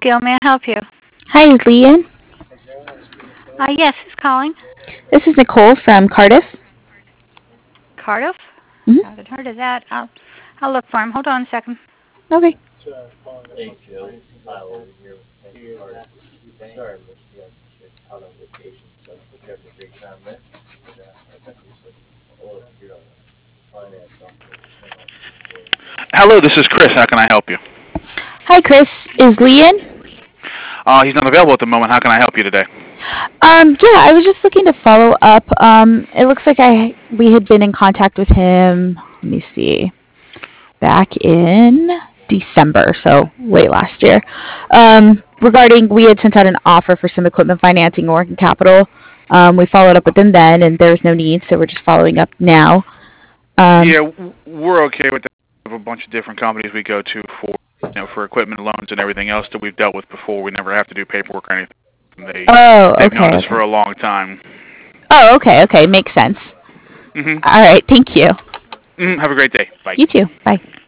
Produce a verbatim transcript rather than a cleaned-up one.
Skill, may I help you? Hi, is Lee in? Uh, yes, who's calling? This is Nicole from Cardiff. Cardiff? Hmm. Haven't heard of that. I'll, I'll look for him. Hold on a second. Okay. Hello, this is Chris. How can I help you? Hi, Chris. Is Lee in? Uh, he's not available at the moment. How can I help you today? Um, yeah, I was just looking to follow up. Um, it looks like I we had been in contact with him. Let me see, back in December, so late last year. Um, regarding we had sent out an offer for some equipment financing or working capital. Um, we followed up with them then, and there was no need, so we're just following up now. Um, Yeah, w- we're okay with that. We have a bunch of different companies we go to for you know for equipment loans and everything else that we've dealt with before. We never have to do paperwork or anything. They oh, they've known okay, us for okay. a long time. Oh, okay, okay, makes sense. Mhm. All right, thank you. Mhm. Have a great day. Bye. You too. Bye.